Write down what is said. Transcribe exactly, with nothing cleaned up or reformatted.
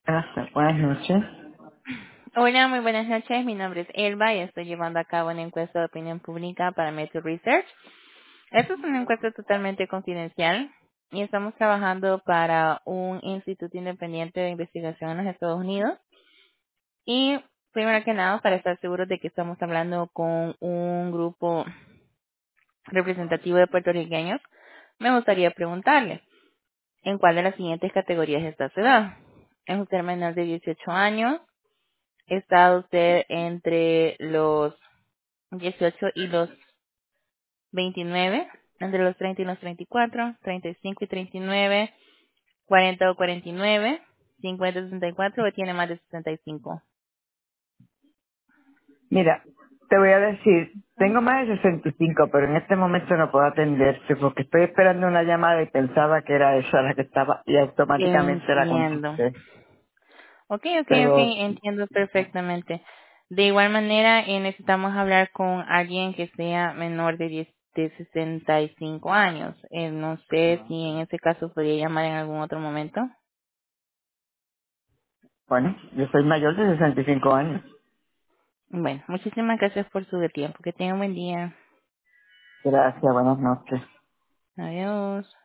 Buenas, buenas noches. Hola, muy buenas noches. Mi nombre es Elba y estoy llevando a cabo una encuesta de opinión pública para Metro Research. Esta es una encuesta totalmente confidencial y estamos trabajando para un instituto independiente de investigación en los Estados Unidos. Y primero que nada, para estar seguros de que estamos hablando con un grupo representativo de puertorriqueños, me gustaría preguntarle, ¿en cuál de las siguientes categorías está su edad? ¿Es usted menor de dieciocho años? ¿Está usted entre los dieciocho y los veintinueve, entre los treinta y los treinta y cuatro, treinta y cinco y treinta y nueve, cuarenta o cuarenta y nueve, cincuenta y sesenta y cuatro o tiene más de sesenta y cinco? Mira, te voy a decir, tengo más de sesenta y cinco, pero en este momento no puedo atenderte porque estoy esperando una llamada y pensaba que era esa la que estaba y automáticamente la Entiendo. contesté. Ok, ok, ok, Pero, entiendo perfectamente. De igual manera, eh, necesitamos hablar con alguien que sea menor de diez, de sesenta y cinco años. Eh, no sé si en ese caso podría llamar en algún otro momento. bueno, yo soy mayor de sesenta y cinco años. Bueno, muchísimas gracias por su tiempo. Que tenga un buen día. Gracias, buenas noches. Adiós.